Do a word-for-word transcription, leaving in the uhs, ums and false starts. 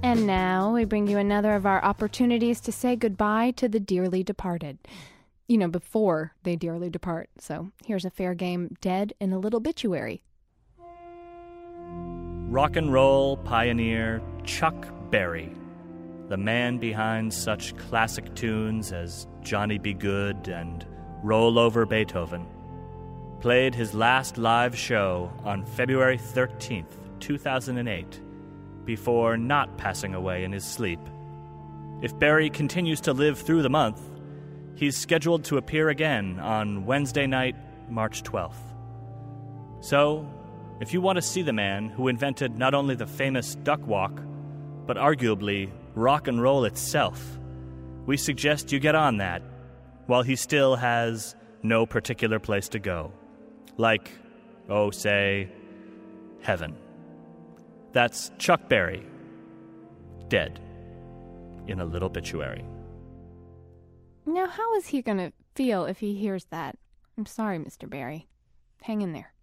And now we bring you another of our opportunities to say goodbye to the dearly departed. You know, before they dearly depart. So here's a fair game, Dead in a Little Obituary. Rock and roll pioneer Chuck Berry, the man behind such classic tunes as Johnny Be Good and Roll Over Beethoven, played his last live show on February thirteenth, two thousand eight, before not passing away in his sleep. If Berry continues to live through the month, he's scheduled to appear again on Wednesday night, March twelfth. So, if you want to see the man who invented not only the famous duck walk, but arguably rock and roll itself, we suggest you get on that while he still has no particular place to go. Like, oh, say, heaven. That's Chuck Berry, dead in a little obituary. Now, how is he going to feel if he hears that? I'm sorry, Mister Berry. Hang in there.